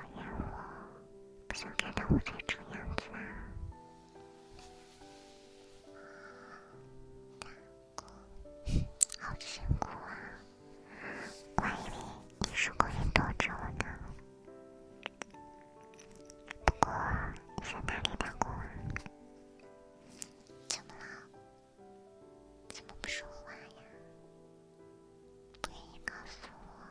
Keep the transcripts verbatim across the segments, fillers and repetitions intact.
厌我，不想看到我在这样子啊。好辛苦啊，我还以为你是故意躲着我呢。不过你在哪里打工啊？怎么了？怎么不说话呀？不愿意告诉我，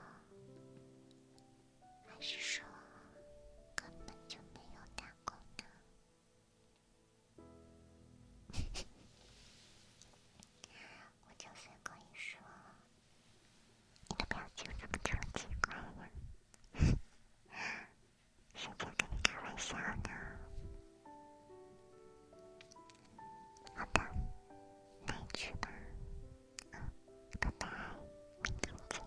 还是说根本就没有打工呢？我就随口一说，你的表情怎么这么奇怪呀？谁在跟你开玩笑呢？好的，那你去吧。嗯，拜拜，明天见。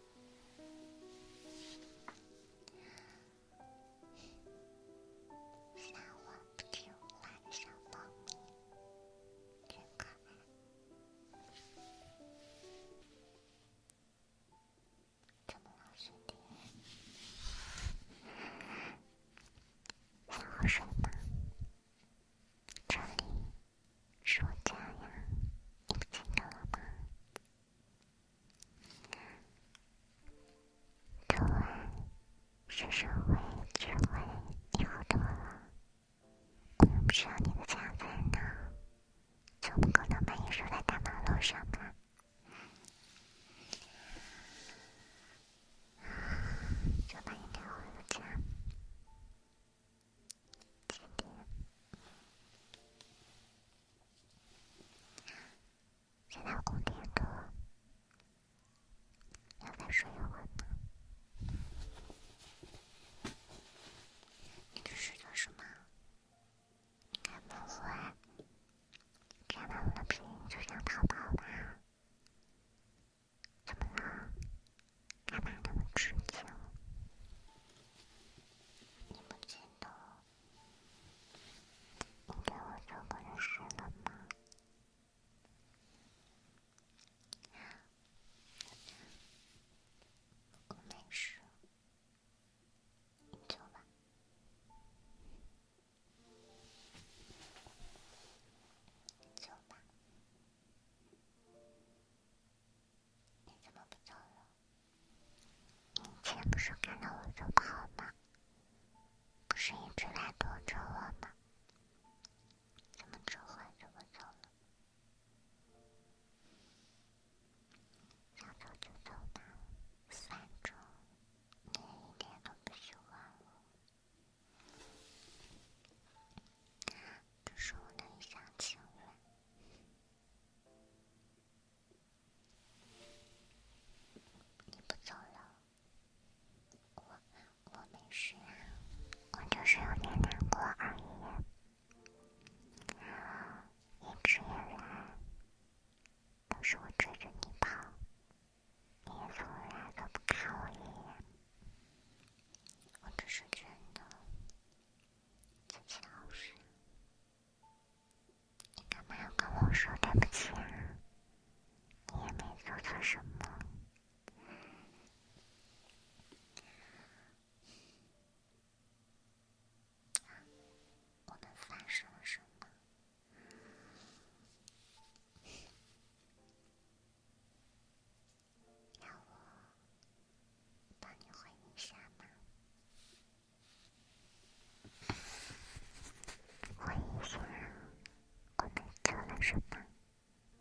撒谎不听话的小猫咪，真可爱。怎么了，兄弟？想好睡吗？这里是我家呀，你不记得了吗？昨晚是社会聚会，你喝多了，我又不是要你的家饭呢，总不可能半夜守在大马路上吧？就把你带回了家。几点？现在五点多，要再睡一会儿吗？你这是做什么？你该不会看到我的皮就想逃跑吧？怎么了？干嘛那么执拗？你不记得你给我做过的事了吗？我没事，你走吧。走吧。你怎么不走了？你以前不是看到我就跑吗？不是一直来躲着我吗？怎么这回就不走了？想走就走吧，反正你也一点都不喜欢我。这是我的一厢情愿。你不走了，我我没事啊，我就是有点难过而已。一直以来都是我追着你跑，你也从来都不看我一眼。我只是觉得自己好傻，你干嘛要跟我说对不起啊？你也没做错什么。我们发生了什么？要我帮你回忆一下吗？回忆一下我们做了什么？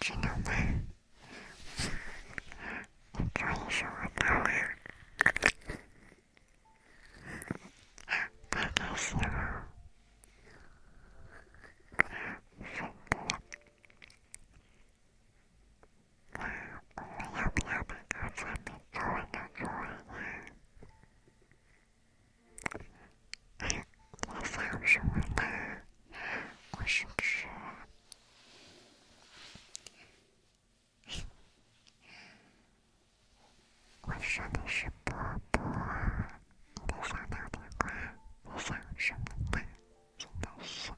知道吗？你终于是我的了，太开心了。是的，我们要不要把刚才没做完的做完呀？你想什么呢？我是不是？我说的是波波，你的小脑袋瓜，你想什么呢？真的是。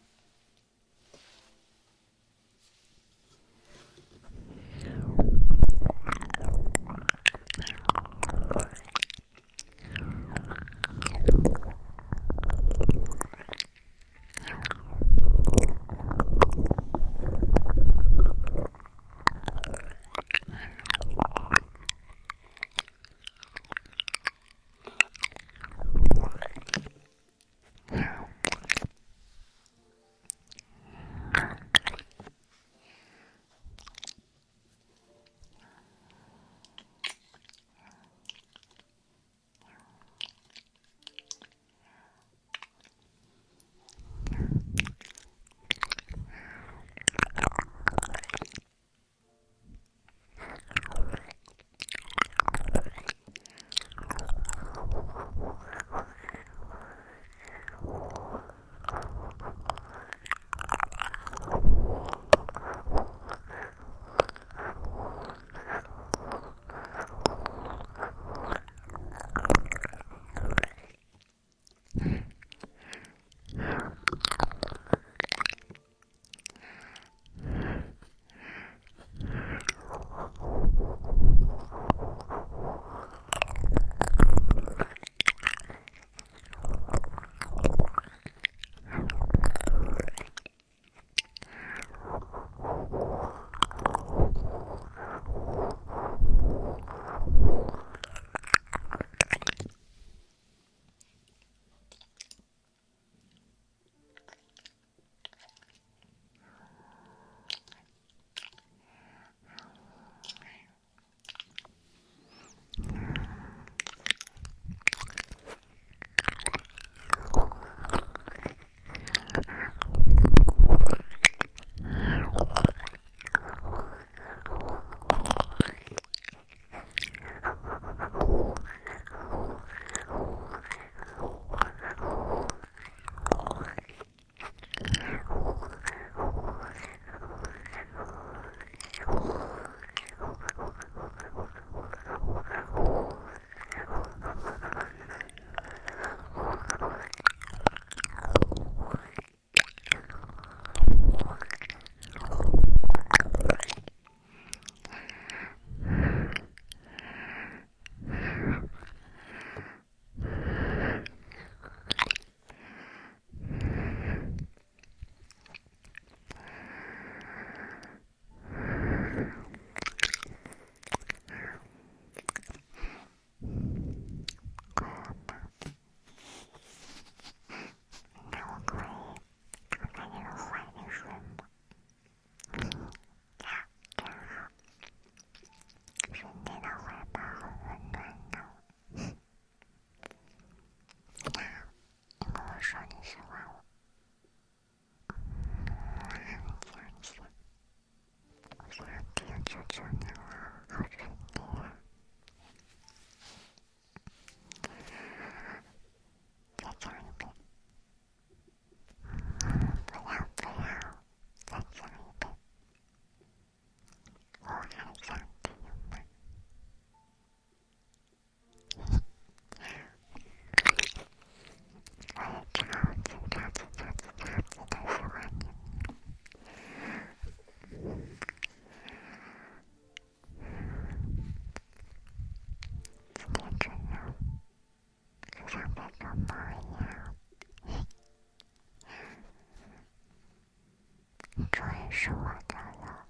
是我的了，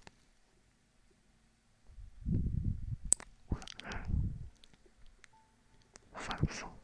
放心。